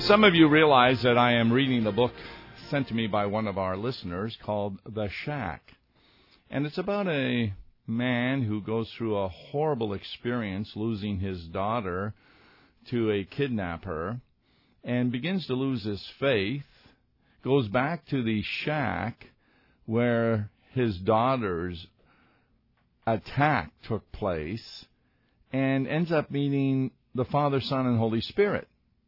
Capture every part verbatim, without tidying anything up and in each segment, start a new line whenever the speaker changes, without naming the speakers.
Some of you realize that I am reading the book sent to me by one of our listeners called The Shack. And it's about a man who goes through a horrible experience losing his daughter to a kidnapper and begins to lose his faith, goes back to the shack where his daughter's attack took place, and ends up meeting the Father, Son, and Holy Spirit.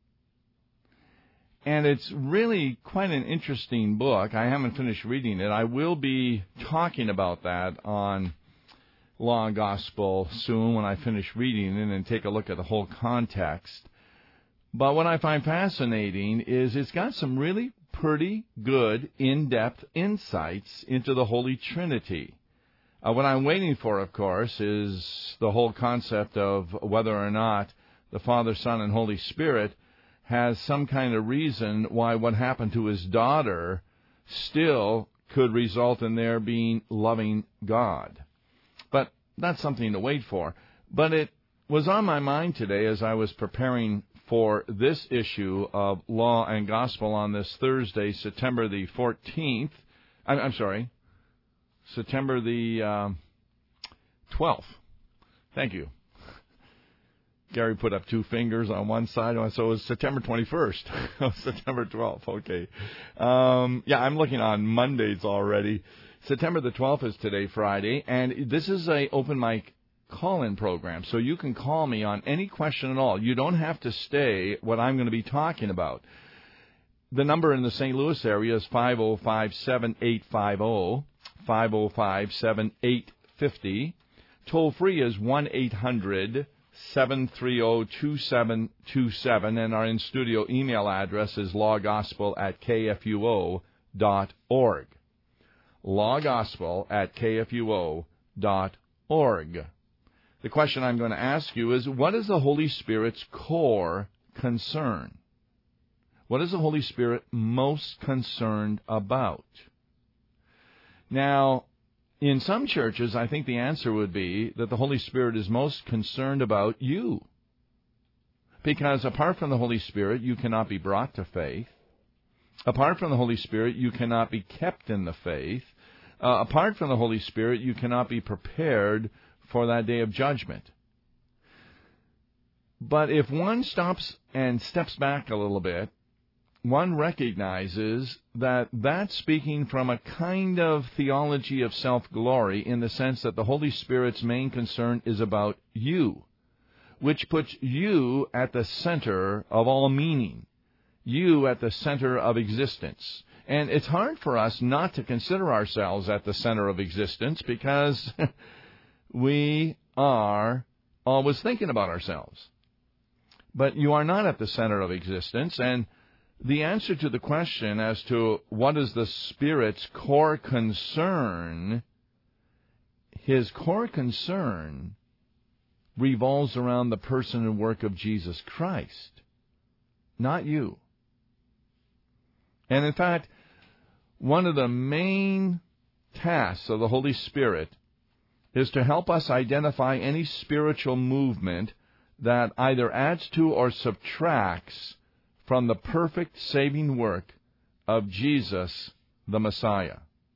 And it's really quite an interesting book. I haven't finished reading it. I will be talking about that on Law and Gospel soon when I finish reading it and take a look at the whole context. But what I find fascinating is it's got some really pretty good, in-depth insights into the Holy Trinity. Uh, what I'm waiting for, of course, is the whole concept of whether or not the Father, Son, and Holy Spirit has some kind of reason why what happened to his daughter still could result in their being loving God. But that's something to wait for. But it was on my mind today as I was preparing for this issue of Law and Gospel on this Thursday, September the fourteenth. I'm, I'm sorry, September the um, twelfth. Thank you. Gary put up two fingers on one side, so it was September twenty-first. September twelfth, okay. Um, yeah, I'm looking on Mondays already. September the twelfth is today, Friday, and this is a open mic call-in program, so you can call me on any question at all. You don't have to stay what I'm going to be talking about. The number in the Saint Louis area is five oh five, seven eight five oh, five oh five, seven eight five oh. Toll-free is one eight hundred, seven three oh, two seven two seven, and our in-studio email address is lawgospel at k f u o dot org. lawgospel at k f u o dot org. The question I'm going to ask you is, what is the Holy Spirit's core concern? What is the Holy Spirit most concerned about? Now, in some churches, I think the answer would be that the Holy Spirit is most concerned about you. Because apart from the Holy Spirit, you cannot be brought to faith. Apart from the Holy Spirit, you cannot be kept in the faith. Uh, apart from the Holy Spirit, you cannot be prepared for that day of judgment. But if one stops and steps back a little bit, one recognizes that that's speaking from a kind of theology of self-glory in the sense that the Holy Spirit's main concern is about you, which puts you at the center of all meaning, you at the center of existence. And it's hard for us not to consider ourselves at the center of existence because we are always thinking about ourselves. But you are not at the center of existence, and the answer to the question as to what is the Spirit's core concern, his core concern revolves around the person and work of Jesus Christ, not you. And in fact, one of the main tasks of the Holy Spirit is to help us identify any spiritual movement that either adds to or subtracts from the perfect saving work of Jesus, the Messiah.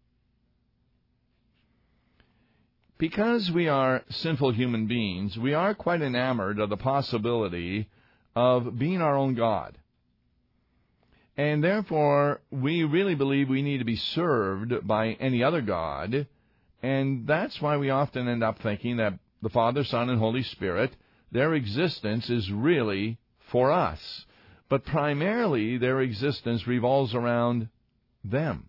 Because we are sinful human beings, we are quite enamored of the possibility of being our own God. And therefore, we really believe we need to be served by any other God, and that's why we often end up thinking that the Father, Son, and Holy Spirit, their existence is really for us. But primarily, their existence revolves around them.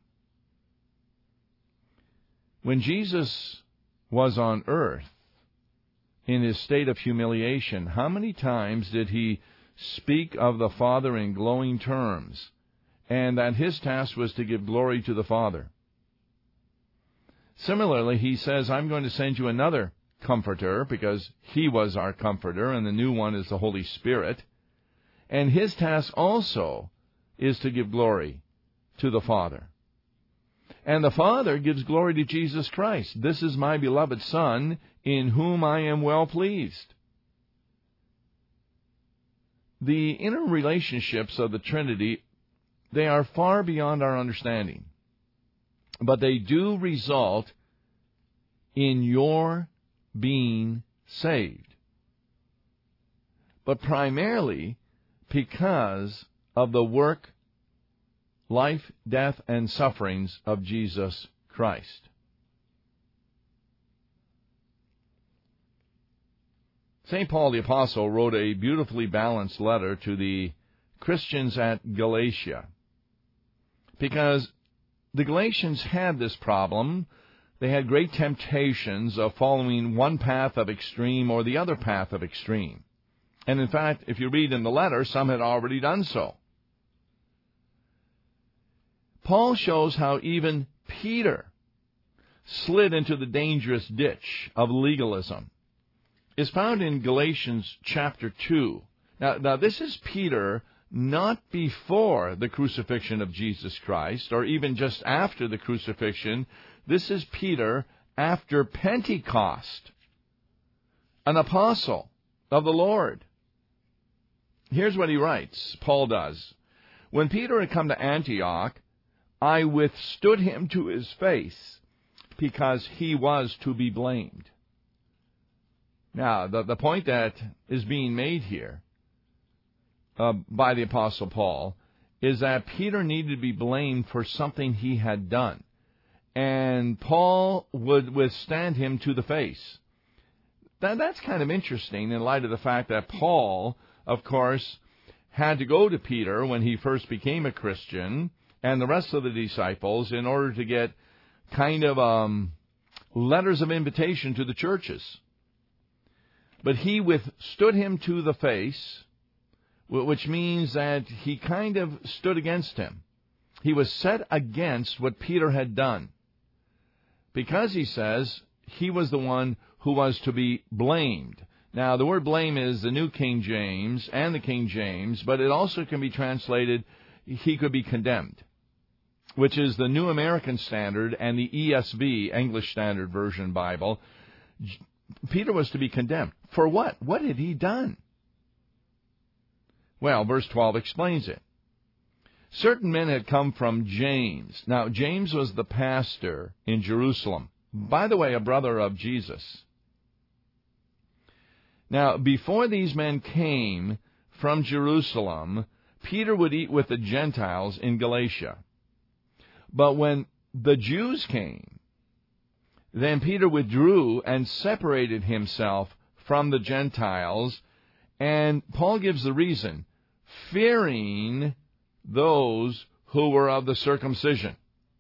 When Jesus was on earth, in his state of humiliation, how many times did he speak of the Father in glowing terms, and that his task was to give glory to the Father? Similarly, he says, I'm going to send you another Comforter, because he was our Comforter, and the new one is the Holy Spirit. And his task also is to give glory to the Father. And the Father gives glory to Jesus Christ. This is my beloved Son, in whom I am well pleased. the inner relationships of the Trinity, they are far beyond our understanding. But they do result in your being saved. But primarily because of the work, life, death, and sufferings of Jesus Christ. Saint Paul the Apostle wrote a beautifully balanced letter to the Christians at Galatia, because the Galatians had this problem. They had great temptations of following one path of extreme or the other path of extreme. And in fact, if you read in the letter, some had already done so. Paul shows how even Peter slid into the dangerous ditch of legalism. Is found in Galatians chapter two. Now, now, this is Peter not before the crucifixion of Jesus Christ, or even just after the crucifixion. This is Peter after Pentecost, an apostle of the Lord. Here's what he writes, Paul does. When Peter had come to Antioch, I withstood him to his face, because he was to be blamed. Now, the, the point that is being made here uh, by the Apostle Paul is that Peter needed to be blamed for something he had done. And Paul would withstand him to the face. That, that's kind of interesting in light of the fact that Paul, of course, had to go to Peter when he first became a Christian and the rest of the disciples in order to get kind of um, letters of invitation to the churches. But he withstood him to the face, which means that he kind of stood against him. He was set against what Peter had done, because he says he was the one who was to be blamed. Now, the word blame is the New King James and the King James, but it also can be translated, he could be condemned, which is the New American Standard and the E S V, English Standard Version Bible. Peter was to be condemned. For what? What had he done? Well, verse twelve explains it. Certain men had come from James. Now, James was the pastor in Jerusalem. By the way, a brother of Jesus. Now, before these men came from Jerusalem, Peter would eat with the Gentiles in Galatia. But when the Jews came, then Peter withdrew and separated himself from the Gentiles, and Paul gives the reason, fearing those who were of the circumcision.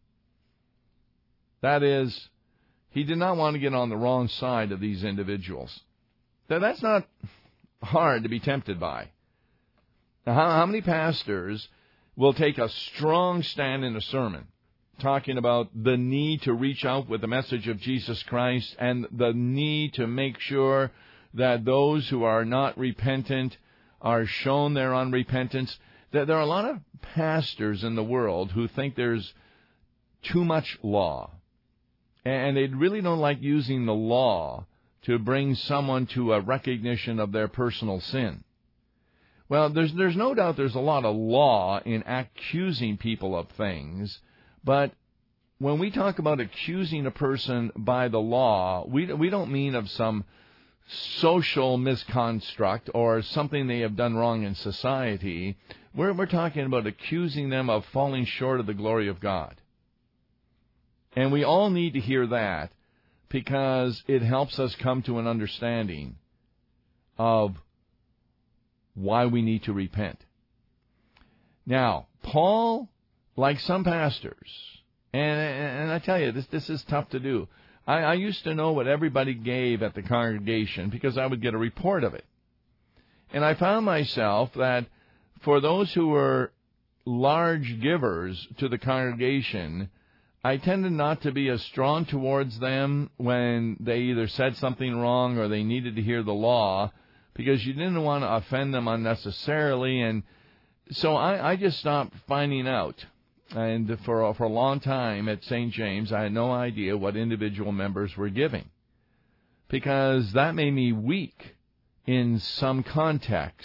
That is, he did not want to get on the wrong side of these individuals. Now, that's not hard to be tempted by. Now, how, how many pastors will take a strong stand in a sermon talking about the need to reach out with the message of Jesus Christ and the need to make sure that those who are not repentant are shown their unrepentance? There are a lot of pastors in the world who think there's too much law, and they really don't like using the law to bring someone to a recognition of their personal sin. Well, there's there's no doubt there's a lot of law in accusing people of things, but when we talk about accusing a person by the law, we we don't mean of some social misconstruct or something they have done wrong in society. We're we're talking about accusing them of falling short of the glory of God. And we all need to hear that, because it helps us come to an understanding of why we need to repent. Now, Paul, like some pastors, and, and I tell you, this, this is tough to do. I, I used to know what everybody gave at the congregation because I would get a report of it. And I found myself that for those who were large givers to the congregation, I tended not to be as strong towards them when they either said something wrong or they needed to hear the law, because you didn't want to offend them unnecessarily. And so I, I just stopped finding out. And for, for a long time at Saint James, I had no idea what individual members were giving, because that made me weak in some contexts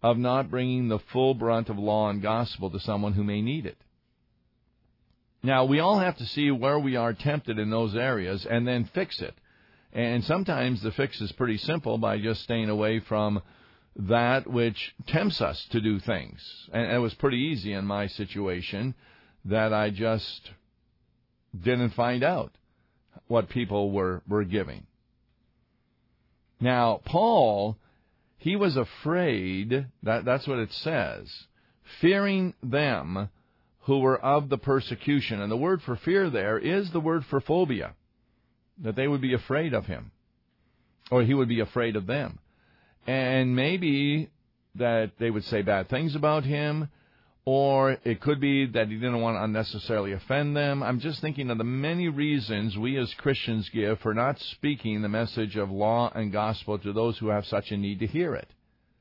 of not bringing the full brunt of law and gospel to someone who may need it. Now, we all have to see where we are tempted in those areas and then fix it. And sometimes the fix is pretty simple by just staying away from that which tempts us to do things. And it was pretty easy in my situation that I just didn't find out what people were, were giving. Now, Paul, he was afraid, that, that's what it says, fearing them who were of the persecution. And the word for fear there is the word for phobia, that they would be afraid of him, or he would be afraid of them. And maybe that they would say bad things about him, or it could be that he didn't want to unnecessarily offend them. I'm just thinking of the many reasons we as Christians give for not speaking the message of law and gospel to those who have such a need to hear it.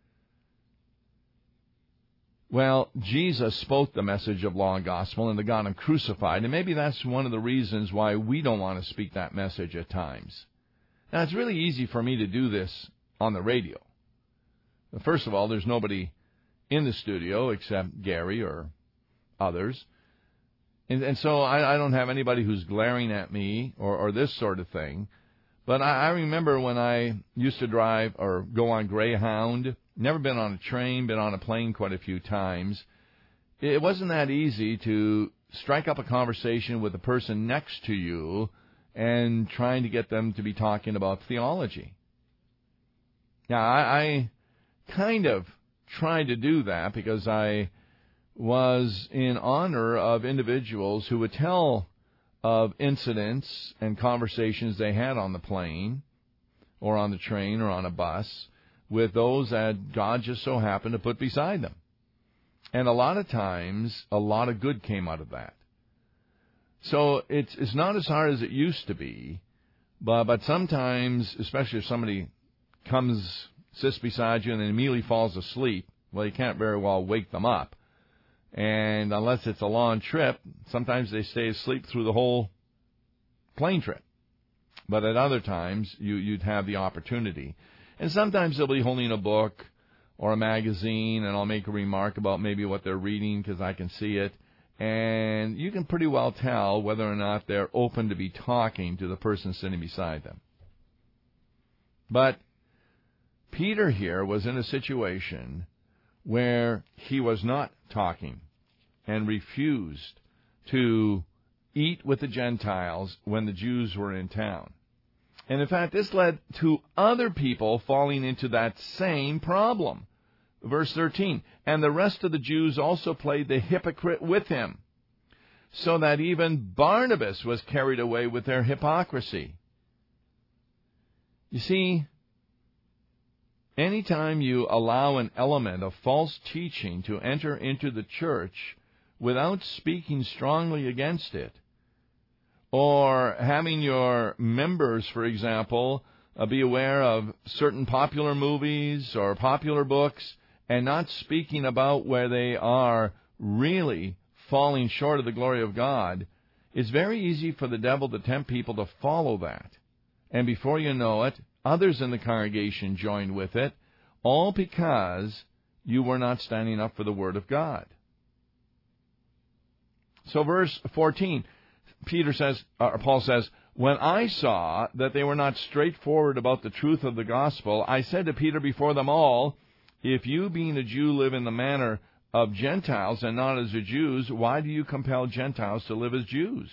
Well, Jesus spoke the message of law and gospel, and they got him crucified, and maybe that's one of the reasons why we don't want to speak that message at times. Now, it's really easy for me to do this on the radio. First of all, there's nobody in the studio except Gary or others. And, and so I, I don't have anybody who's glaring at me or, or this sort of thing. But I, I remember when I used to drive or go on Greyhound, never been on a train, been on a plane quite a few times. It wasn't that easy to strike up a conversation with the person next to you and trying to get them to be talking about theology. Now, I, I kind of tried to do that because I was in honor of individuals who would tell of incidents and conversations they had on the plane or on the train or on a bus with those that God just so happened to put beside them. And a lot of times, a lot of good came out of that. So it's it's not as hard as it used to be, but, but sometimes, especially if somebody comes, sits beside you and then immediately falls asleep, well, you can't very well wake them up. And unless it's a long trip, sometimes they stay asleep through the whole plane trip. But at other times, you, you'd have the opportunity. And sometimes they'll be holding a book or a magazine, and I'll make a remark about maybe what they're reading because I can see it. And you can pretty well tell whether or not they're open to be talking to the person sitting beside them. But Peter here was in a situation where he was not talking and refused to eat with the Gentiles when the Jews were in town. And in fact, this led to other people falling into that same problem. Verse thirteen, and the rest of the Jews also played the hypocrite with him, so that even Barnabas was carried away with their hypocrisy. You see, anytime you allow an element of false teaching to enter into the church without speaking strongly against it, or having your members, for example, uh, be aware of certain popular movies or popular books and not speaking about where they are really falling short of the glory of God, it's very easy for the devil to tempt people to follow that. And before you know it, others in the congregation joined with it, all because you were not standing up for the Word of God. So verse fourteen, Peter says, or Paul says, when I saw that they were not straightforward about the truth of the gospel, I said to Peter before them all, if you, being a Jew, live in the manner of Gentiles and not as the Jews, why do you compel Gentiles to live as Jews?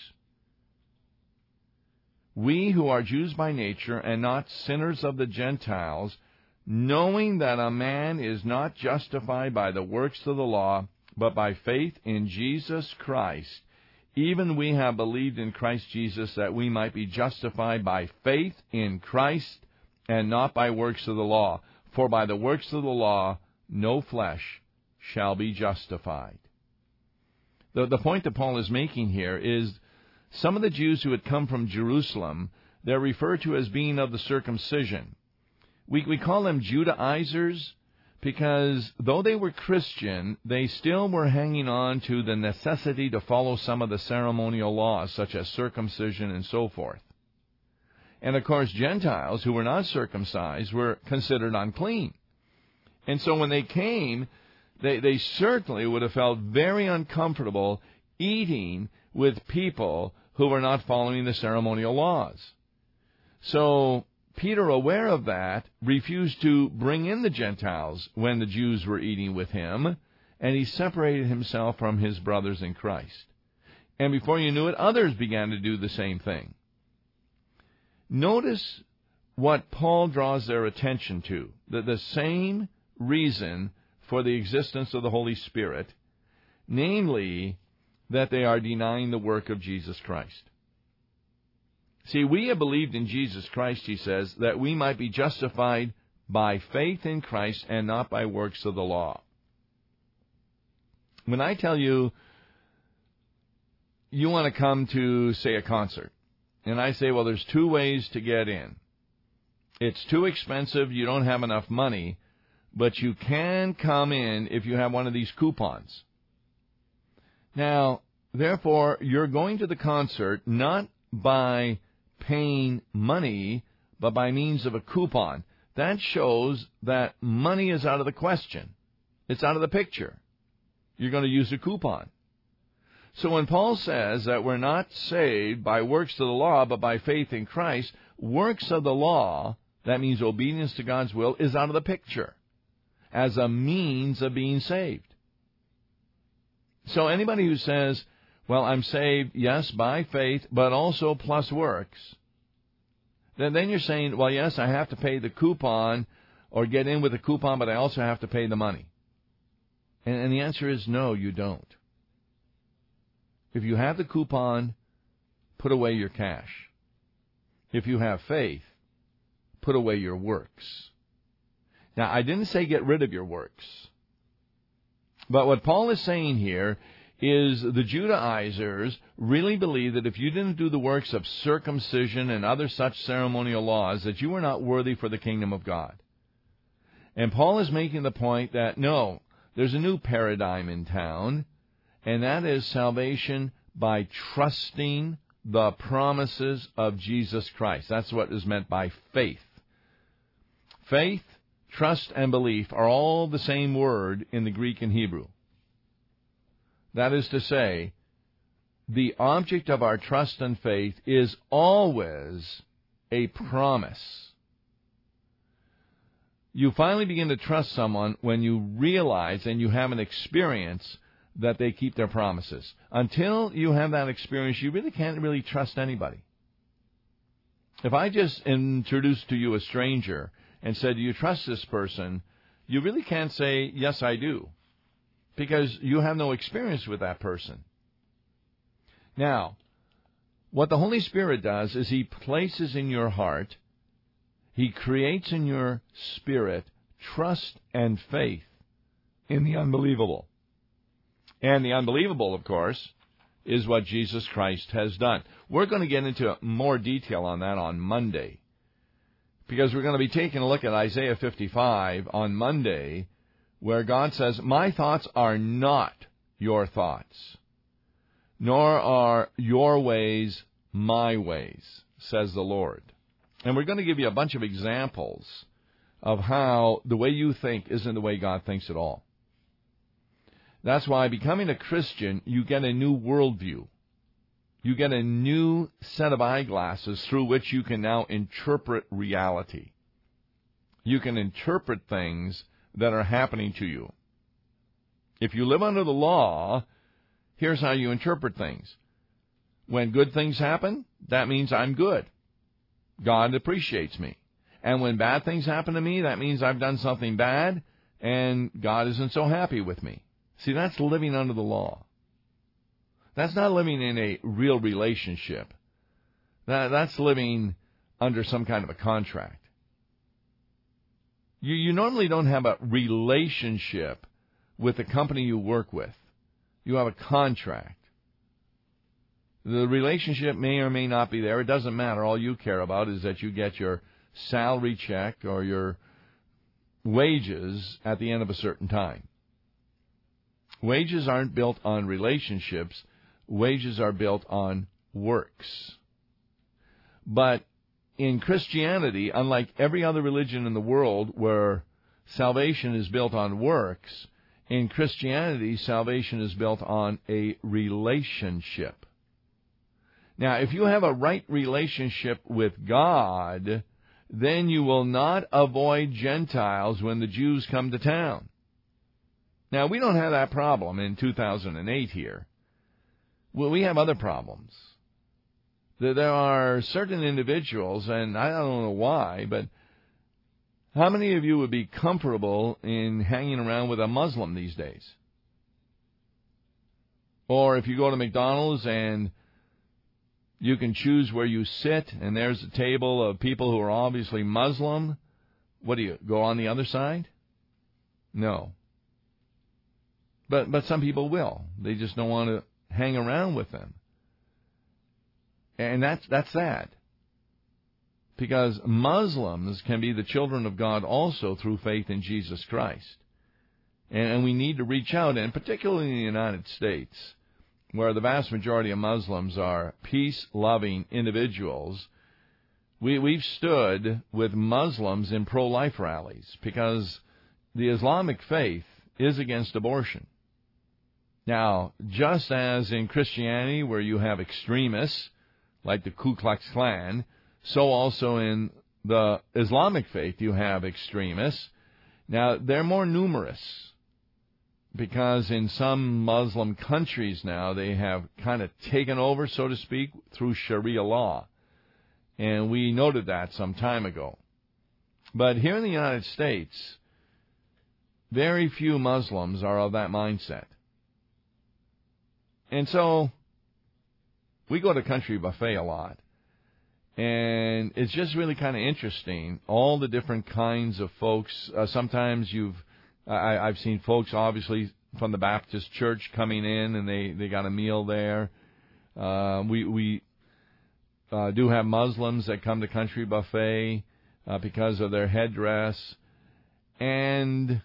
We who are Jews by nature and not sinners of the Gentiles, knowing that a man is not justified by the works of the law, but by faith in Jesus Christ, even we have believed in Christ Jesus that we might be justified by faith in Christ and not by works of the law. For by the works of the law no flesh shall be justified. The, the point that Paul is making here is some of the Jews who had come from Jerusalem, they're referred to as being of the circumcision. We, we call them Judaizers because though they were Christian, they still were hanging on to the necessity to follow some of the ceremonial laws, such as circumcision and so forth. And of course, Gentiles who were not circumcised were considered unclean. And so when they came, they, they certainly would have felt very uncomfortable eating with people who were not following the ceremonial laws. So Peter, aware of that, refused to bring in the Gentiles when the Jews were eating with him, and he separated himself from his brothers in Christ. And before you knew it, others began to do the same thing. Notice what Paul draws their attention to, that the same reason for the existence of the Holy Spirit, namely that they are denying the work of Jesus Christ. See, we have believed in Jesus Christ, he says, that we might be justified by faith in Christ and not by works of the law. When I tell you, you want to come to, say, a concert, and I say, well, there's two ways to get in. It's too expensive, you don't have enough money, but you can come in if you have one of these coupons. Now, therefore, you're going to the concert not by paying money, but by means of a coupon. That shows that money is out of the question. It's out of the picture. You're going to use a coupon. So when Paul says that we're not saved by works of the law, but by faith in Christ, works of the law, that means obedience to God's will, is out of the picture as a means of being saved. So anybody who says, well, I'm saved, yes, by faith, but also plus works, then, then you're saying, well, yes, I have to pay the coupon or get in with the coupon, but I also have to pay the money. And, and the answer is no, you don't. If you have the coupon, put away your cash. If you have faith, put away your works. Now, I didn't say get rid of your works. But what Paul is saying here is the Judaizers really believed that if you didn't do the works of circumcision and other such ceremonial laws, that you were not worthy for the kingdom of God. And Paul is making the point that, no, there's a new paradigm in town, and that is salvation by trusting the promises of Jesus Christ. That's what is meant by faith. Faith, trust, and belief are all the same word in the Greek and Hebrew. That is to say, the object of our trust and faith is always a promise. You finally begin to trust someone when you realize and you have an experience that they keep their promises. Until you have that experience, you really can't really trust anybody. If I just introduced to you a stranger and said, do you trust this person? You really can't say, yes, I do, because you have no experience with that person. Now, what the Holy Spirit does is He places in your heart, He creates in your spirit trust and faith in the unbelievable. And the unbelievable, of course, is what Jesus Christ has done. We're going to get into more detail on that on Monday, because we're going to be taking a look at Isaiah fifty-five on Monday, where God says, my thoughts are not your thoughts, nor are your ways my ways, says the Lord. And we're going to give you a bunch of examples of how the way you think isn't the way God thinks at all. That's why becoming a Christian, you get a new worldview. You get a new set of eyeglasses through which you can now interpret reality. You can interpret things that are happening to you. If you live under the law, here's how you interpret things. When good things happen, that means I'm good. God appreciates me. And when bad things happen to me, that means I've done something bad, and God isn't so happy with me. See, that's living under the law. That's not living in a real relationship. That, that's living under some kind of a contract. You, you normally don't have a relationship with the company you work with. You have a contract. The relationship may or may not be there. It doesn't matter. All you care about is that you get your salary check or your wages at the end of a certain time. Wages aren't built on relationships. Wages are built on works. But in Christianity, unlike every other religion in the world where salvation is built on works. In Christianity, salvation is built on a relationship. Now, if you have a right relationship with God, then you will not avoid Gentiles when the Jews come to town. Now, we don't have that problem in two thousand eight here. Well, we have other problems. There are certain individuals, and I don't know why, but how many of you would be comfortable in hanging around with a Muslim these days? Or if you go to McDonald's and you can choose where you sit, and there's a table of people who are obviously Muslim, what do you, go on the other side? No. But but some people will. They just don't want to hang around with them. And that's that's sad. Because Muslims can be the children of God also through faith in Jesus Christ. And, and we need to reach out, and particularly in the United States, where the vast majority of Muslims are peace-loving individuals, we, we've stood with Muslims in pro-life rallies because the Islamic faith is against abortion. Now, just as in Christianity where you have extremists, like the Ku Klux Klan, so also in the Islamic faith you have extremists. Now, they're more numerous because in some Muslim countries now they have kind of taken over, so to speak, through Sharia law. And we noted that some time ago. But here in the United States, very few Muslims are of that mindset. And so we go to Country Buffet a lot. And it's just really kind of interesting, all the different kinds of folks. Uh, sometimes you've, I, I've seen folks obviously from the Baptist church coming in, and they, they got a meal there. Uh, we we uh, do have Muslims that come to Country Buffet uh, because of their headdress. And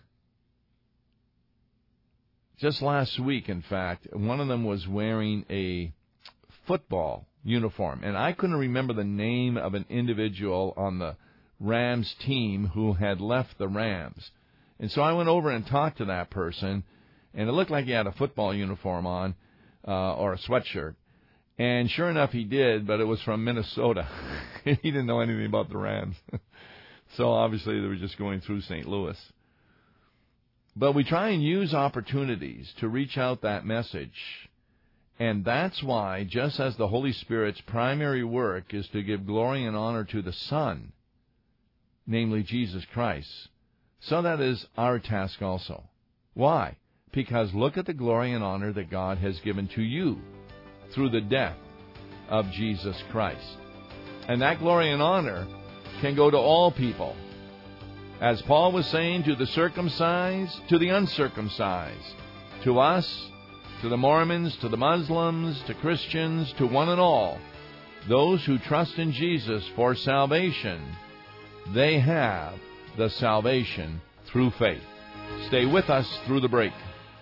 just last week, in fact, one of them was wearing a football uniform, and I couldn't remember the name of an individual on the Rams team who had left the Rams. And so I went over and talked to that person, and it looked like he had a football uniform on, uh, or a sweatshirt. And sure enough, he did, but it was from Minnesota. He didn't know anything about the Rams. So obviously they were just going through Saint Louis. But we try and use opportunities to reach out that message. And that's why, just as the Holy Spirit's primary work is to give glory and honor to the Son, namely Jesus Christ, so that is our task also. Why? Because look at the glory and honor that God has given to you through the death of Jesus Christ. And that glory and honor can go to all people. As Paul was saying, to the circumcised, to the uncircumcised, to us, to the Mormons, to the Muslims, to Christians, to one and all, those who trust in Jesus for salvation, they have the salvation through faith. Stay with us through the break.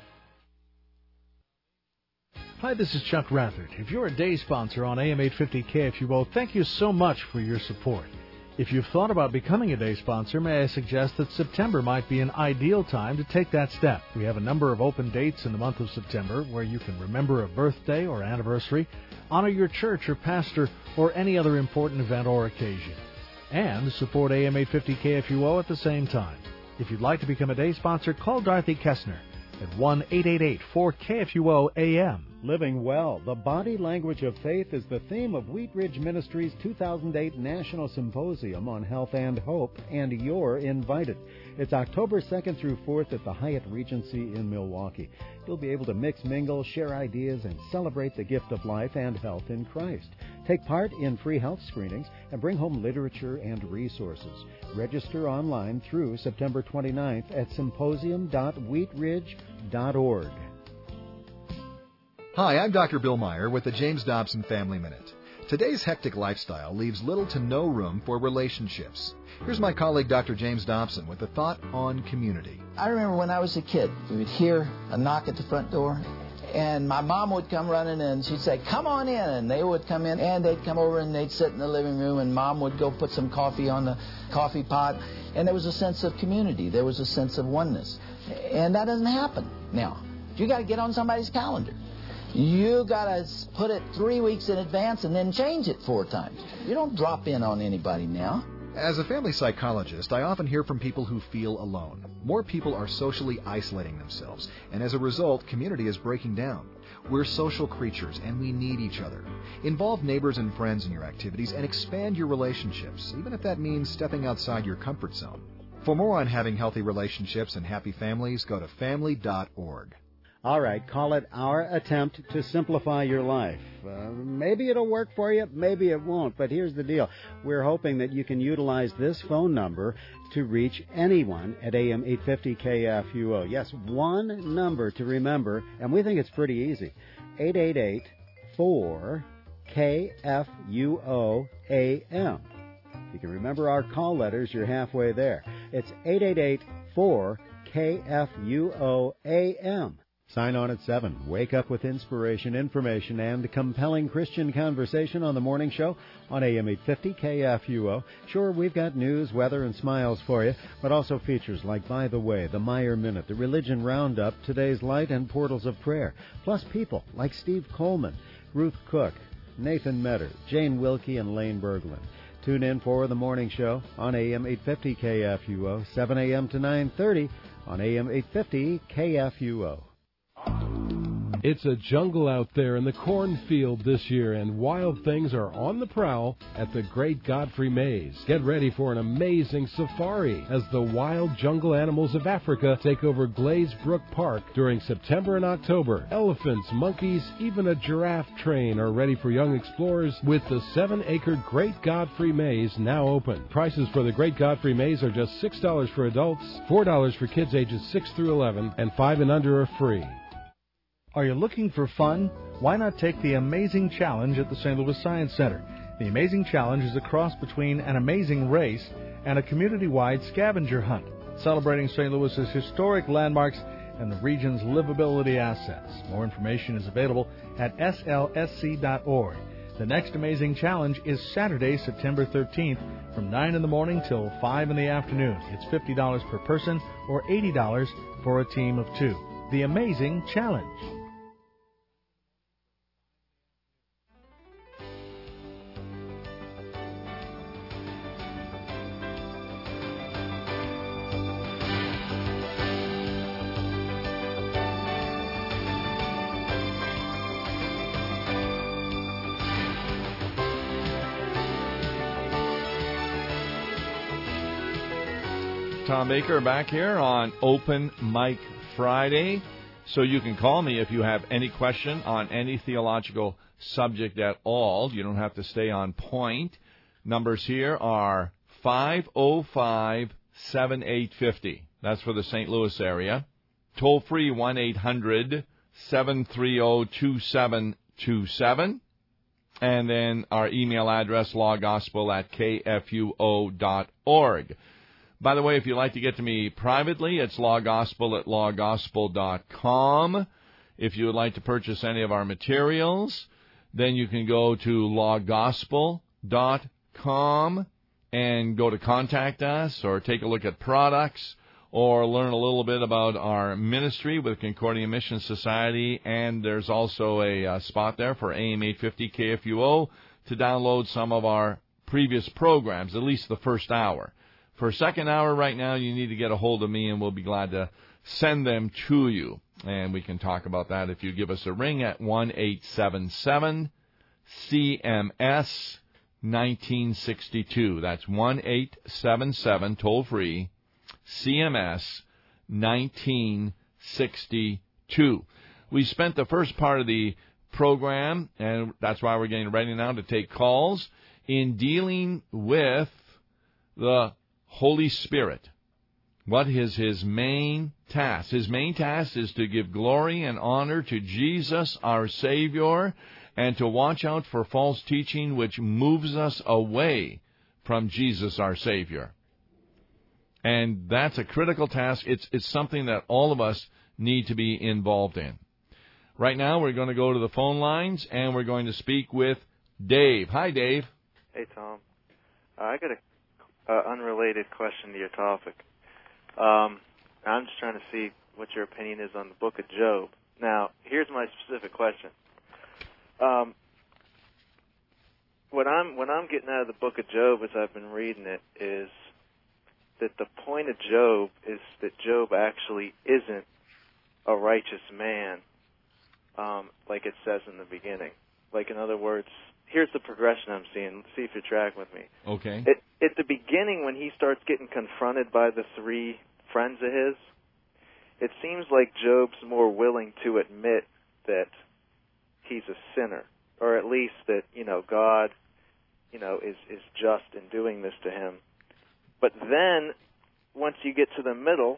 Hi, this is Chuck Rathert. If you're a day sponsor on A M eight fifty K F U O, thank you so much for your support. If you've thought about becoming a day sponsor, may I suggest that September might be an ideal time to take that step. We have a number of open dates in the month of September where you can remember a birthday or anniversary, honor your church or pastor, or any other important event or occasion, and support A M eight fifty K F U O at the same time. If you'd like to become a day sponsor, call Dorothy Kessner at one eight eight eight four K F U O A M.
Living Well, the Body Language of Faith is the theme of Wheat Ridge Ministries' two thousand eight National Symposium on Health and Hope, and you're invited. It's October second through fourth at the Hyatt Regency in Milwaukee. You'll be able to mix, mingle, share ideas, and celebrate the gift of life and health in Christ. Take part in free health screenings and bring home literature and resources. Register online through September twenty-ninth at symposium dot wheat ridge dot org.
Hi, I'm Doctor Bill Meyer with the James Dobson Family Minute. Today's hectic lifestyle leaves little to no room for relationships. Here's my colleague, Doctor James Dobson, with a thought on community.
I remember when I was a kid, we would hear a knock at the front door, And my mom would come running and she'd say, come on in. And they would come in and they'd come over and they'd sit in the living room and Mom would go put some coffee on the coffee pot. And there was a sense of community. There was a sense of oneness. And that doesn't happen now. You got to get on somebody's calendar. You got to put it three weeks in advance and then change it four times. You don't drop in on anybody now.
As a family psychologist, I often hear from people who feel alone. More people are socially isolating themselves, and as a result, community is breaking down. We're social creatures, and we need each other. Involve neighbors and friends in your activities and expand your relationships, even if that means stepping outside your comfort zone. For more on having healthy relationships and happy families, go to family dot org.
All right, call it our attempt to simplify your life. Uh, maybe it'll work for you, maybe it won't, but here's the deal. We're hoping that you can utilize this phone number to reach anyone at A M eight fifty K F U O. Yes, one number to remember, and we think it's pretty easy. eight eight eight, four, K F U O A M. You can remember our call letters, you're halfway there. It's eight eight eight, four, K F U O A M. Sign on at seven. Wake up with inspiration, information, and compelling Christian conversation on the morning show on A M eight fifty K F U O. Sure, we've got news, weather, and smiles for you, but also features like By the Way, the Meyer Minute, the Religion Roundup, Today's Light, and Portals of Prayer. Plus people like Steve Coleman, Ruth Cook, Nathan Metter, Jane Wilkie, and Lane Berglund. Tune in for the morning show on A M eight fifty K F U O, seven a.m. to nine thirty on A M eight fifty K F U O.
It's a jungle out there in the cornfield this year, and wild things are on the prowl at the Great Godfrey Maze. Get ready for an amazing safari as the wild jungle animals of Africa take over Glaze Brook Park during September and October. Elephants, monkeys, even a giraffe train are ready for young explorers with the seven-acre Great Godfrey Maze now open. Prices for the Great Godfrey Maze are just six dollars for adults, four dollars for kids ages six through eleven, and five and under are free.
Are you looking for fun? Why not take the Amazing Challenge at the Saint Louis Science Center? The Amazing Challenge is a cross between an amazing race and a community-wide scavenger hunt, celebrating Saint Louis's historic landmarks and the region's livability assets. More information is available at S L S C dot org. The next Amazing Challenge is Saturday, September thirteenth, from nine in the morning till five in the afternoon. It's fifty dollars per person or eighty dollars for a team of two. The Amazing Challenge.
Tom Baker back here on Open Mic Friday. So you can call me if you have any question on any theological subject at all. You don't have to stay on point. Numbers here are five oh five, seven eight five oh. That's for the Saint Louis area. Toll free one eight hundred, seven three zero, two seven two seven. And then our email address, lawgospel at k f u o dot org. By the way, if you'd like to get to me privately, it's lawgospel at lawgospel dot com. If you would like to purchase any of our materials, then you can go to lawgospel dot com and go to contact us or take a look at products or learn a little bit about our ministry with Concordia Mission Society. And there's also a uh, spot there for A M eight fifty K F U O to download some of our previous programs, at least the first hour. For a second hour right now, you need to get a hold of me, and we'll be glad to send them to you. And we can talk about that if you give us a ring at one eight seven seven C M S nineteen sixty-two. That's one eight seven seven, toll-free, C M S nineteen sixty-two. We spent the first part of the program, and that's why we're getting ready now to take calls, in dealing with the Holy Spirit. What is his main task? His main task is to give glory and honor to Jesus, our Savior, and to watch out for false teaching which moves us away from Jesus, our Savior. And that's a critical task. It's, it's something that all of us need to be involved in. Right now, we're going to go to the phone lines, and we're going to speak with Dave. Hi, Dave.
Hey, Tom. Uh, I got a uh, unrelated question to your topic. Um, I'm just trying to see what your opinion is on the book of Job. Now, here's my specific question. Um, what I'm what I'm getting out of the book of Job as I've been reading it is that the point of Job is that Job actually isn't a righteous man, um, like it says in the beginning. Like, in other words, here's the progression I'm seeing. Let's see if you're tracking with me.
Okay.
At, at the beginning, when he starts getting confronted by the three friends of his, it seems like Job's more willing to admit that he's a sinner, or at least that, you know, God, you know, is, is just in doing this to him. But then, once you get to the middle,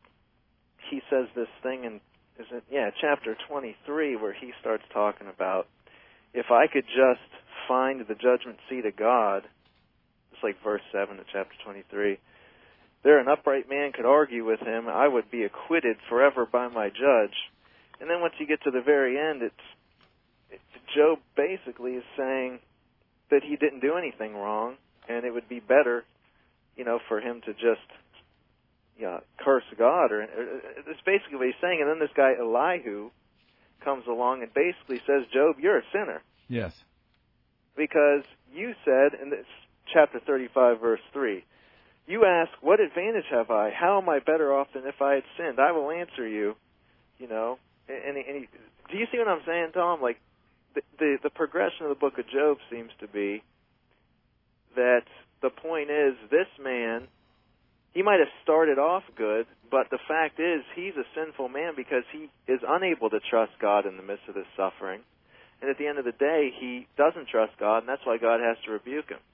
he says this thing in, is it, yeah, chapter twenty-three, where he starts talking about, if I could just find the judgment seat of God, it's like verse seven of chapter twenty-three, there an upright man could argue with him, I would be acquitted forever by my judge. And then once you get to the very end, it's, it's Job basically is saying that he didn't do anything wrong, and it would be better, you know, for him to just, you know, curse God. Or, or it's basically what he's saying. And then this guy Elihu comes along and basically says, Job, you're a sinner.
Yes.
Because you said in this chapter thirty-five, verse three, you ask, what advantage have I? How am I better off than if I had sinned? I will answer you, you know. And, and he, do you see what I'm saying, Tom? Like, the, the, the progression of the book of Job seems to be that the point is this man, he might have started off good, but the fact is he's a sinful man because he is unable to trust God in the midst of this suffering. And at the end of the day, he doesn't trust God, and that's why God has to rebuke him.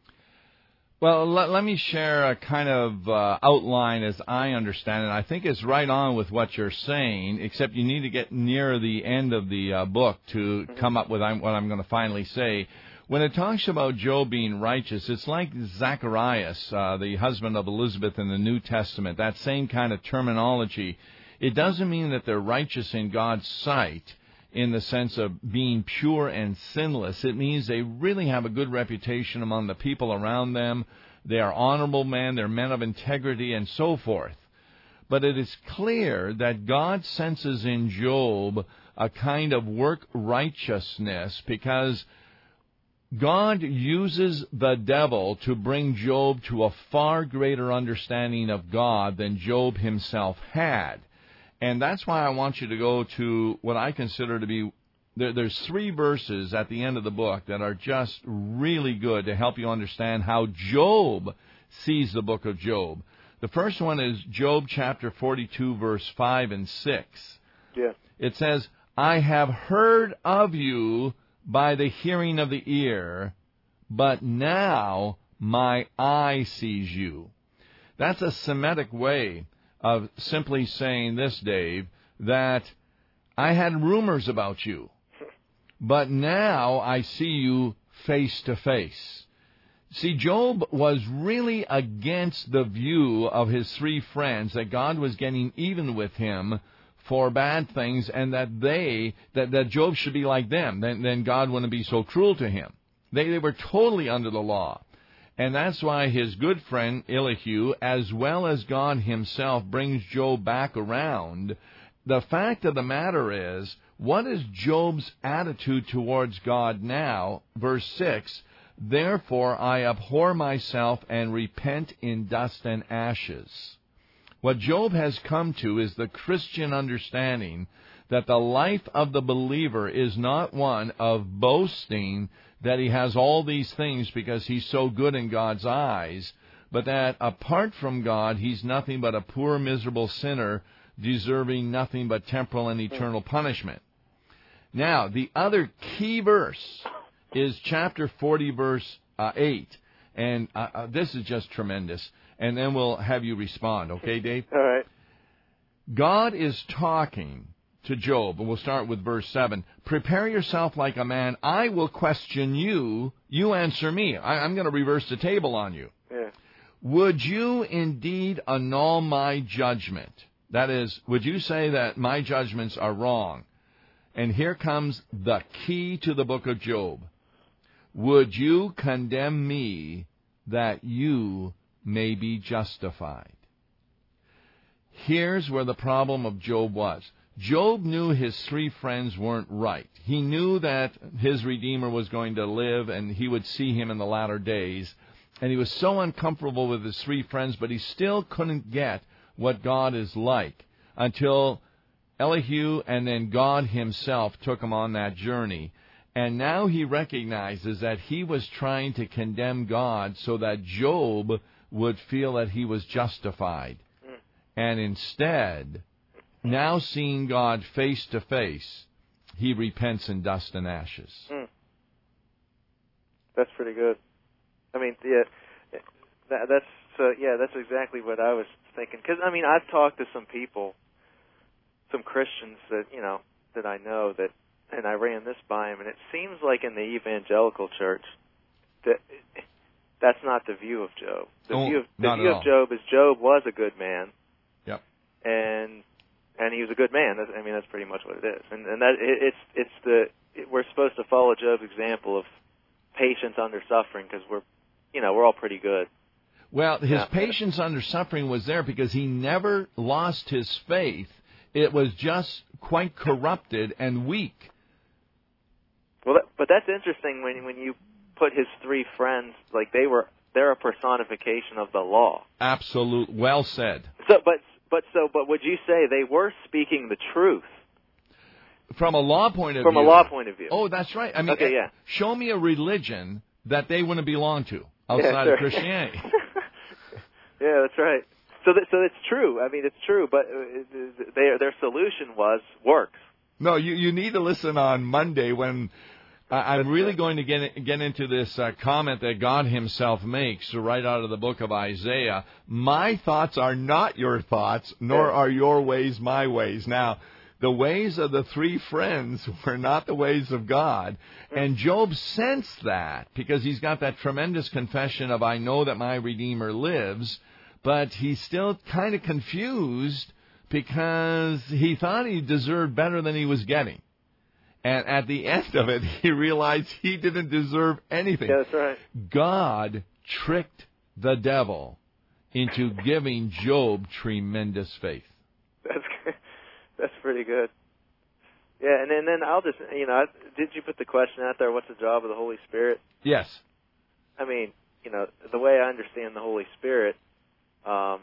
Well, let, let me share a kind of uh, outline as I understand it. I think it's right on with what you're saying, except you need to get near the end of the uh, book to mm-hmm. come up with what I'm going to finally say. When it talks about Job being righteous, it's like Zacharias, uh, the husband of Elizabeth in the New Testament, that same kind of terminology. It doesn't mean that they're righteous in God's sight in the sense of being pure and sinless. It means they really have a good reputation among the people around them. They are honorable men, they're men of integrity, and so forth. But it is clear that God senses in Job a kind of work righteousness because God uses the devil to bring Job to a far greater understanding of God than Job himself had. And that's why I want you to go to what I consider to be, there, there's three verses at the end of the book that are just really good to help you understand how Job sees the book of Job. The first one is Job chapter forty-two, verse five and six.
Yeah.
It says, I have heard of you by the hearing of the ear, but now my eye sees you. That's a Semitic way of simply saying this, Dave, that I had rumors about you, but now I see you face to face. See, Job was really against the view of his three friends that God was getting even with him for bad things and that they, that, that Job should be like them. Then, then God wouldn't be so cruel to him. They, they were totally under the law. And that's why his good friend Elihu, as well as God himself, brings Job back around. The fact of the matter is, what is Job's attitude towards God now? Verse six, therefore I abhor myself and repent in dust and ashes. What Job has come to is the Christian understanding that the life of the believer is not one of boasting that he has all these things because he's so good in God's eyes, but that apart from God, he's nothing but a poor, miserable sinner deserving nothing but temporal and eternal punishment. Now, the other key verse is chapter forty, verse uh, eight, and uh, uh, this is just tremendous, and then we'll have you respond, okay, Dave?
All right.
God is talking to Job, and we'll start with verse seven. Prepare yourself like a man. I will question you. You answer me. I, I'm going to reverse the table on you.
Yeah.
Would you indeed annul my judgment? That is, would you say that my judgments are wrong? And here comes the key to the book of Job. Would you condemn me that you may be justified? Here's where the problem of Job was. Job knew his three friends weren't right. He knew that his Redeemer was going to live and he would see him in the latter days. And he was so uncomfortable with his three friends, but he still couldn't get what God is like until Elihu and then God himself took him on that journey. And now he recognizes that he was trying to condemn God so that Job would feel that he was justified. And instead, now seeing God face to face, he repents in dust and ashes.
Mm. That's pretty good. I mean, yeah, that, that's uh, yeah, that's exactly what I was thinking. Because I mean, I've talked to some people, some Christians that you know that I know that, and I ran this by them, and it seems like in the evangelical church that that's not the view of Job. The
oh,
view of the
not
view
at
of
all.
Job is Job was a good man.
Yep.
And and he was a good man. That's, I mean, that's pretty much what it is. And and that it, it's it's the it, we're supposed to follow Job's example of patience under suffering because we're you know we're all pretty good.
Well, his
Yeah.
patience under suffering was there because he never lost his faith. It was just quite corrupted and weak.
Well, that, but that's interesting when when you put his three friends like they were they're a personification of the law.
Absolute. Well said.
So, but but so but would you say they were speaking the truth
From a law point of
from
view.
a law point of view?
Oh, that's right. I mean,
Okay, yeah.
show me a religion that they wouldn't belong to outside
Yeah, sure.
of Christianity.
Yeah, that's right. So that, so it's true. I mean, it's true. But uh, their their solution was works.
No, you you need to listen on Monday when uh, I'm
That's
really
right.
going to get get into this uh, comment that God Himself makes right out of the book of Isaiah. My thoughts are not your thoughts, nor
Yeah.
are your ways my ways. Now, the ways of the three friends were not the ways of God. And Job sensed that because he's got that tremendous confession of, I know that my Redeemer lives, but he's still kind of confused because he thought he deserved better than he was getting. And at the end of it, he realized he didn't deserve anything.
Yeah, that's right.
God tricked the devil into giving Job tremendous faith.
That's that's pretty good. Yeah, and then, then I'll just, you know, did you put the question out there, what's the job of the Holy Spirit?
Yes.
I mean, you know, the way I understand the Holy Spirit, um,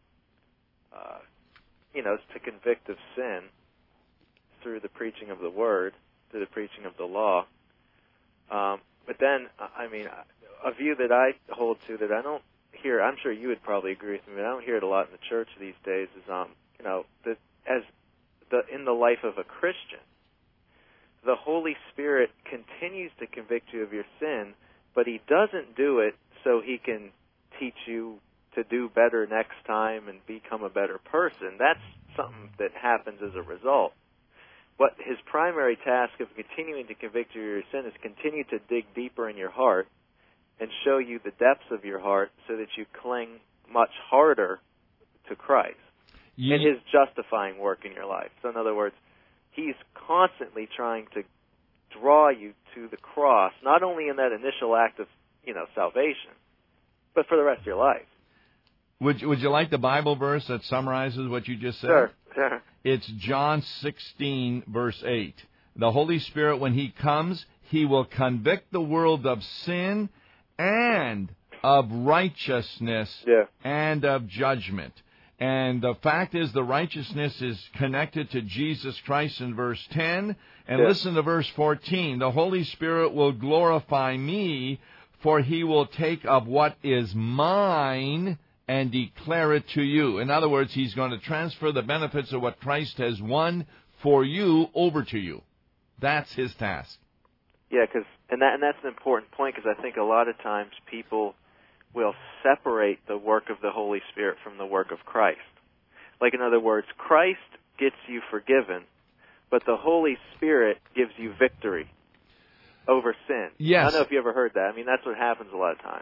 uh, you know, is to convict of sin through the preaching of the Word, through the preaching of the law. Um, but then, I mean, a view that I hold to that I don't hear, I'm sure you would probably agree with me, but I don't hear it a lot in the church these days, is, um, you know, that as the in the life of a Christian, the Holy Spirit continues to convict you of your sin, but He doesn't do it so He can teach you to do better next time and become a better person. That's something that happens as a result. What His primary task of continuing to convict you of your sin is continue to dig deeper in your heart and show you the depths of your heart so that you cling much harder to Christ
You,
and His justifying work in your life. So in other words, He's constantly trying to draw you to the cross, not only in that initial act of, you know, salvation, but for the rest of your life.
would, you- would you like the Bible verse that summarizes what you just said?
Sure, sure.
It's John sixteen, verse eight. The Holy Spirit, when He comes, He will convict the world of sin and of righteousness
Yeah.
and of judgment. And the fact is, the righteousness is connected to Jesus Christ in verse ten. And
Yeah.
listen to verse fourteen. The Holy Spirit will glorify me, for He will take of what is mine and declare it to you. In other words, He's going to transfer the benefits of what Christ has won for you over to you. That's His task.
Yeah, cause, and, that, and that's an important point because I think a lot of times people will separate the work of the Holy Spirit from the work of Christ. Like, in other words, Christ gets you forgiven, but the Holy Spirit gives you victory over sin.
Yes.
I don't know if you ever heard that. I mean, that's what happens a lot of times.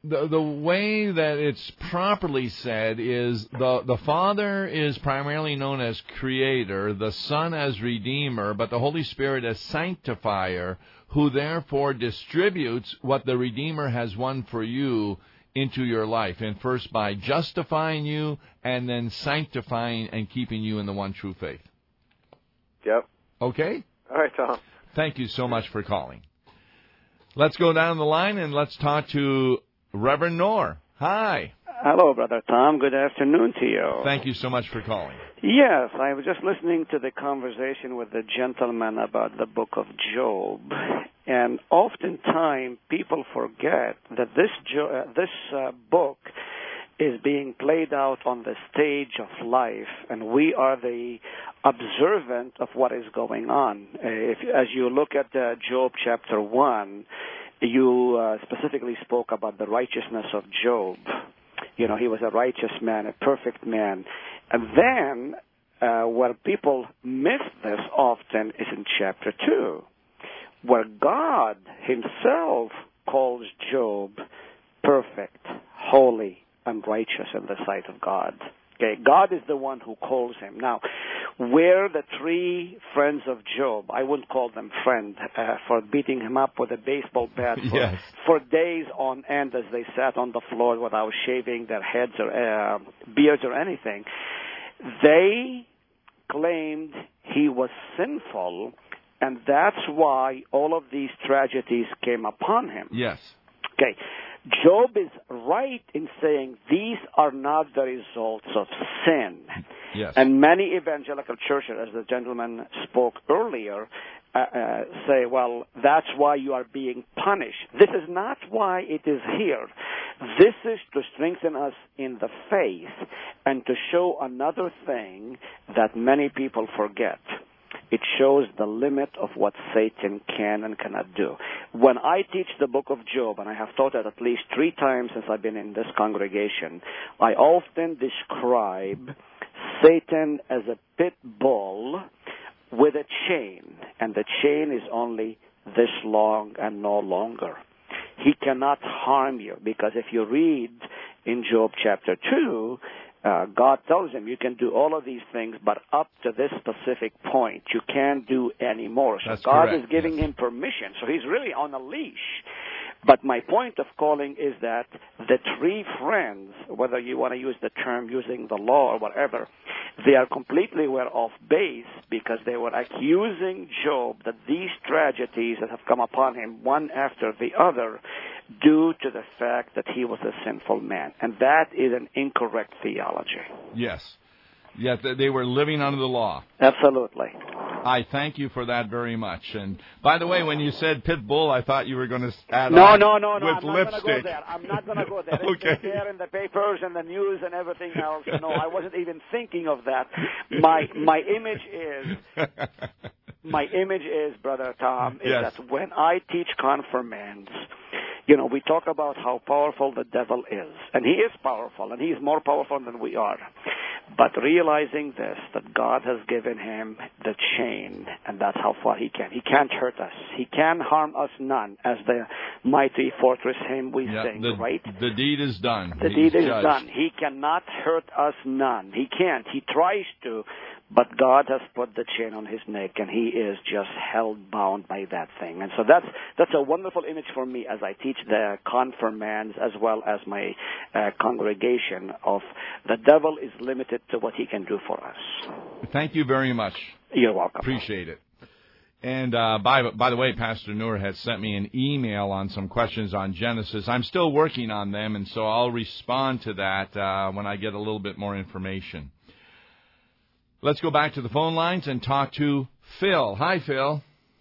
the the way that it's properly said is the the Father is primarily known as Creator, the Son as Redeemer, but the Holy Spirit as Sanctifier, who therefore distributes what the Redeemer has won for you into your life, and first by justifying you and then sanctifying and keeping you in the one true faith.
Yep.
Okay?
All right, Tom.
Thank you so much for calling. Let's go down the line and let's talk to Reverend Noor. Hi.
Hello, Brother Tom. Good afternoon to you.
Thank you so much for calling.
Yes, I was just listening to the conversation with the gentleman about the book of Job, and oftentimes people forget that this jo- uh, this uh, book is being played out on the stage of life, and we are the observant of what is going on. Uh, if, as you look at uh, Job chapter one, you uh, specifically spoke about the righteousness of Job. You know, he was a righteous man, a perfect man. And then, uh, where people miss this often is in chapter two, where God himself calls Job perfect, holy, and righteous in the sight of God. Okay, God is the one who calls him. Now, where the three friends of Job, I wouldn't call them friend, uh, for beating him up with a baseball bat for,
yes.
for days on end as they sat on the floor without shaving their heads or uh, beards or anything, they claimed he was sinful, and that's why all of these tragedies came upon him.
Yes.
Okay. Job is right in saying these are not the results of sin.
Yes.
And many evangelical churches, as the gentleman spoke earlier, uh, uh, say, well, that's why you are being punished. This is not why it is here. This is to strengthen us in the faith and to show another thing that many people forget. It shows the limit of what Satan can and cannot do. When I teach the book of Job, and I have taught it at least three times since I've been in this congregation, I often describe Satan as a pit bull with a chain, and the chain is only this long and no longer. He cannot harm you, because if you read in Job chapter two, Uh, God tells him you can do all of these things, but up to this specific point, you can't do any more. So
That's
God
correct.
is giving
yes.
him permission. So he's really on a leash. But my point of calling is that the three friends, whether you want to use the term using the law or whatever, they are completely were off base because they were accusing Job that these tragedies that have come upon him one after the other due to the fact that he was a sinful man. And that is an incorrect theology.
Yes. Yet they were living under the law.
Absolutely.
I thank you for that very much. And by the way, when you said pit bull, I thought you were going to add
no,
on
no, no, no,
with
I'm not
lipstick.
going to go there. I'm not going to go there. It's
Okay.
there in the papers and the news and everything else. No, I wasn't even thinking of that. My my image is my image is, Brother Tom, is
Yes.
that when I teach confirmands, you know, we talk about how powerful the devil is. And he is powerful, and he is more powerful than we are. But realizing this, that God has given him the chain, and that's how far he can. He can't hurt us. He can harm us none, as the mighty fortress hymn we
yeah,
sing,
the,
right?
The deed is done.
The
He's
deed is
judged.
done. He cannot hurt us none. He can't. He tries to, but God has put the chain on his neck, and he is just held bound by that thing. And so that's that's a wonderful image for me as I teach the confirmands as well as my uh, congregation of the devil is limited to what he can do for us.
Thank you very much.
You're welcome.
Appreciate it. And uh, by by the way, Pastor Noor has sent me an email on some questions on Genesis. I'm still working on them, and so I'll respond to that uh, when I get a little bit more information. Let's go back to the phone lines and talk to Phil. Hi, Phil.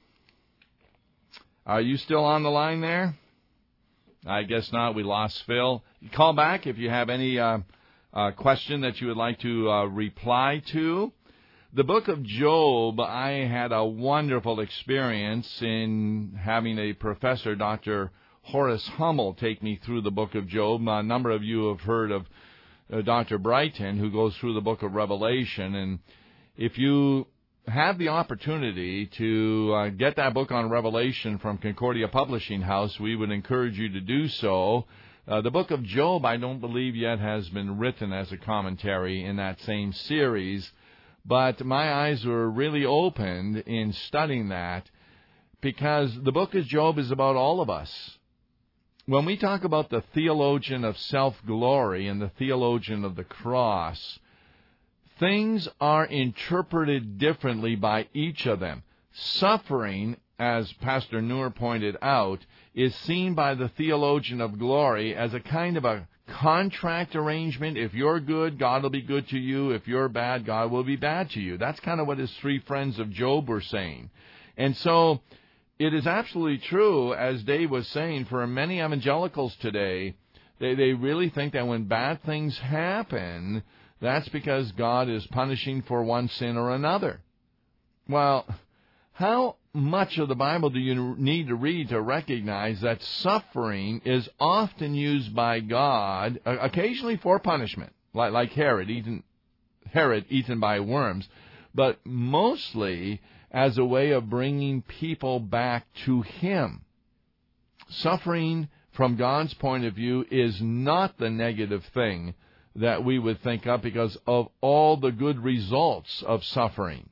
Are you still on the line there? I guess not. We lost Phil. Call back if you have any uh, uh, question that you would like to uh, reply to. The book of Job, I had a wonderful experience in having a professor, Doctor Horace Hummel, take me through the book of Job. A number of you have heard of uh, Doctor Brighton, who goes through the book of Revelation. And if you have the opportunity to uh, get that book on Revelation from Concordia Publishing House, we would encourage you to do so. Uh, the book of Job, I don't believe yet has been written as a commentary in that same series, but my eyes were really opened in studying that, because the book of Job is about all of us. When we talk about the theologian of self-glory and the theologian of the cross, things are interpreted differently by each of them. Suffering, as Pastor Noor pointed out, is seen by the theologian of glory as a kind of a contract arrangement. If you're good, God will be good to you. If you're bad, God will be bad to you. That's kind of what his three friends of Job were saying. And so it is absolutely true, as Dave was saying, for many evangelicals today, they, they really think that when bad things happen, that's because God is punishing for one sin or another. Well, how much of the Bible do you need to read to recognize that suffering is often used by God, occasionally for punishment, like, like Herod, eaten, Herod eaten by worms, but mostly as a way of bringing people back to Him. Suffering, from God's point of view, is not the negative thing that we would think of because of all the good results of suffering.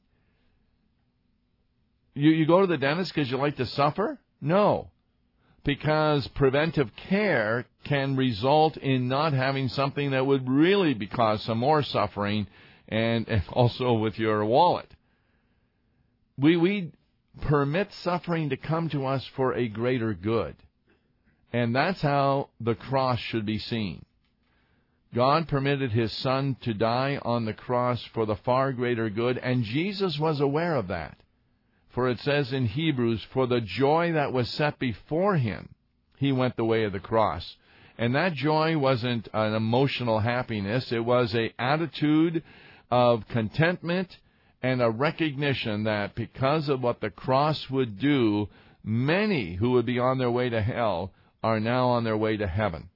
You, you go to the dentist because you like to suffer? No. Because preventive care can result in not having something that would really be cause some more suffering, and, and also with your wallet. We, we permit suffering to come to us for a greater good. And that's how the cross should be seen. God permitted His Son to die on the cross for the far greater good, and Jesus was aware of that. For it says in Hebrews, for the joy that was set before Him, He went the way of the cross. And that joy wasn't an emotional happiness. It was an attitude of contentment and a recognition that because of what the cross would do, many who would be on their way to hell are now on their way to heaven.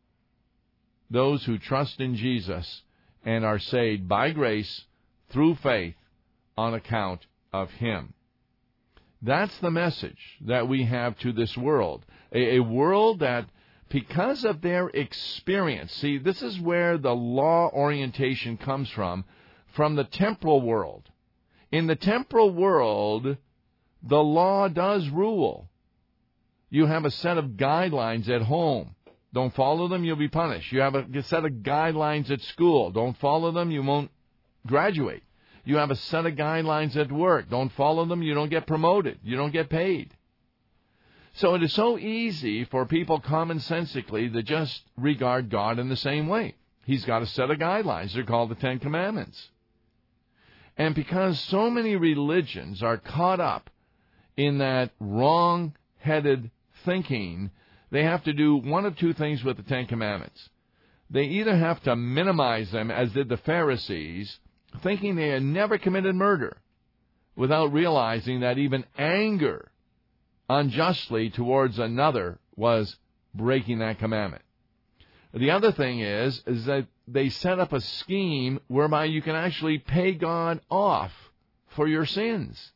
Those who trust in Jesus and are saved by grace through faith on account of Him. That's the message that we have to this world. A, a world that, because of their experience, see, this is where the law orientation comes from, from the temporal world. In the temporal world, the law does rule. You have a set of guidelines at home. Don't follow them, you'll be punished. You have a set of guidelines at school. Don't follow them, you won't graduate. You have a set of guidelines at work. Don't follow them, you don't get promoted. You don't get paid. So it is so easy for people commonsensically to just regard God in the same way. He's got a set of guidelines. They're called the Ten Commandments. And because so many religions are caught up in that wrong-headed thinking, they have to do one of two things with the Ten Commandments. They either have to minimize them, as did the Pharisees, thinking they had never committed murder, without realizing that even anger unjustly towards another was breaking that commandment. The other thing is, is that they set up a scheme whereby you can actually pay God off for your sins.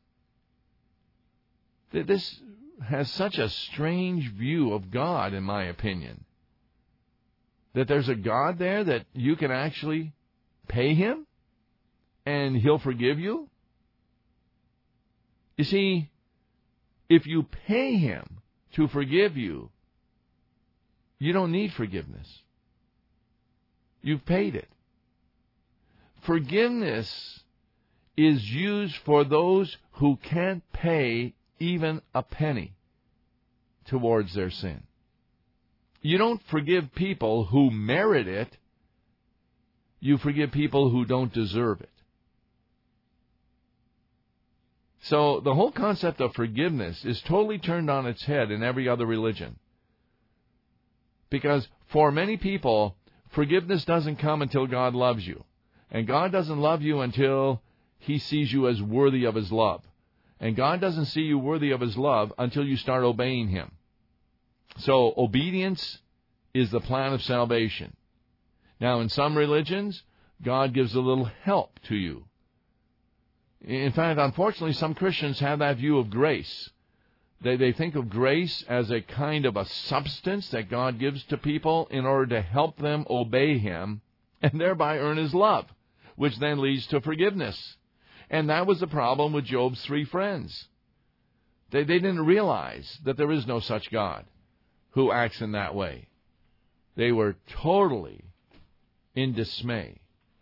This has such a strange view of God, in my opinion, that there's a God there that you can actually pay Him and He'll forgive you. You see, if you pay Him to forgive you, you don't need forgiveness. You've paid it. Forgiveness is used for those who can't pay even a penny towards their sin. You don't forgive people who merit it. You forgive people who don't deserve it. So the whole concept of forgiveness is totally turned on its head in every other religion. Because for many people, forgiveness doesn't come until God loves you. And God doesn't love you until He sees you as worthy of His love. And God doesn't see you worthy of His love until you start obeying Him. So obedience is the plan of salvation. Now, in some religions, God gives a little help to you. In fact, unfortunately, some Christians have that view of grace, They, they think of grace as a kind of a substance that God gives to people in order to help them obey Him and thereby earn His love, which then leads to forgiveness. And that was the problem with Job's three friends. They, they didn't realize that there is no such God who acts in that way. They were totally in dismay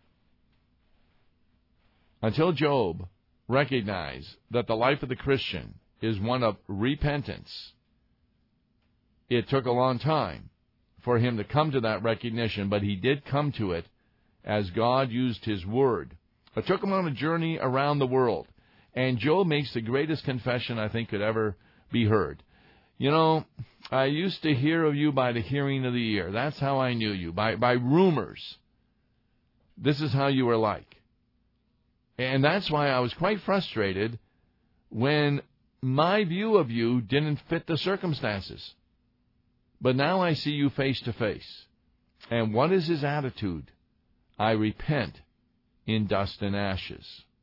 until Job recognized that the life of the Christian is one of repentance. It took a long time for him to come to that recognition, but he did come to it as God used His Word. It took him on a journey around the world, and Job makes the greatest confession I think could ever be heard. You know, I used to hear of you by the hearing of the ear. That's how I knew you, by, by rumors. This is how you were like. And that's why I was quite frustrated when my view of you didn't fit the circumstances. But now I see you face to face. And what is his attitude? I repent in dust and ashes.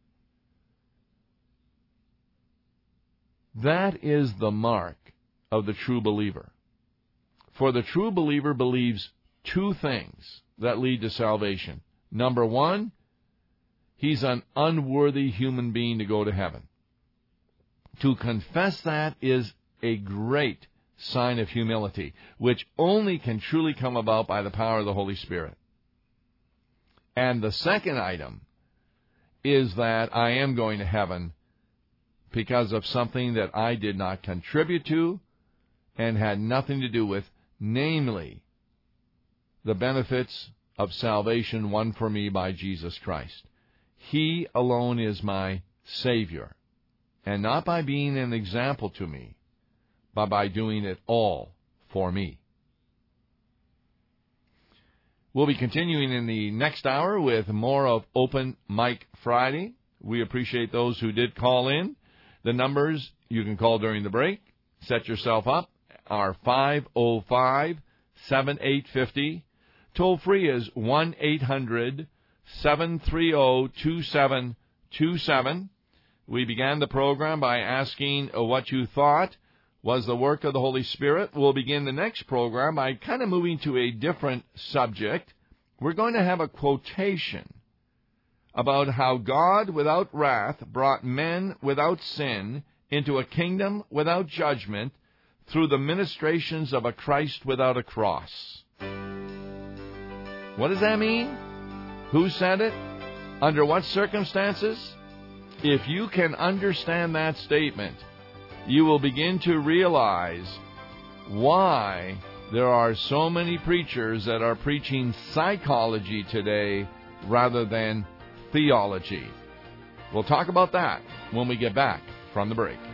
That is the mark of the true believer. For the true believer believes two things that lead to salvation. Number one, he's an unworthy human being to go to heaven. To confess that is a great sign of humility, which only can truly come about by the power of the Holy Spirit. And the second item is that I am going to heaven because of something that I did not contribute to and had nothing to do with, namely, the benefits of salvation won for me by Jesus Christ. He alone is my Savior, and not by being an example to me, but by doing it all for me. We'll be continuing in the next hour with more of Open Mic Friday. We appreciate those who did call in. The numbers you can call during the break, set yourself up, are five oh five, seven eight five oh. Toll free is one eight hundred, seven three zero, two seven two seven. We began the program by asking what you thought was the work of the Holy Spirit. We'll begin the next program by kind of moving to a different subject. We're going to have a quotation about how God without wrath brought men without sin into a kingdom without judgment through the ministrations of a Christ without a cross. What does that mean? Who said it? Under what circumstances? If you can understand that statement, you will begin to realize why there are so many preachers that are preaching psychology today rather than theology. We'll talk about that when we get back from the break.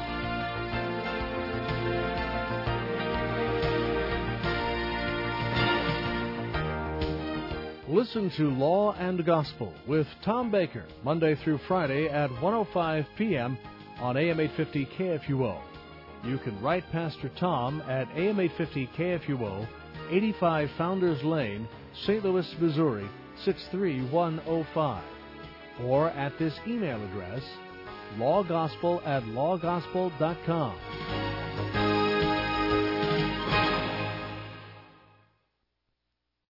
Listen to Law and Gospel with Tom Baker, Monday through Friday at one oh five p.m. on A M eight fifty K F U O. You can write Pastor Tom at A M eight fifty K F U O, eighty-five Founders Lane, Saint Louis, Missouri, six three one oh five. Or at this email address, lawgospel at lawgospel dot com.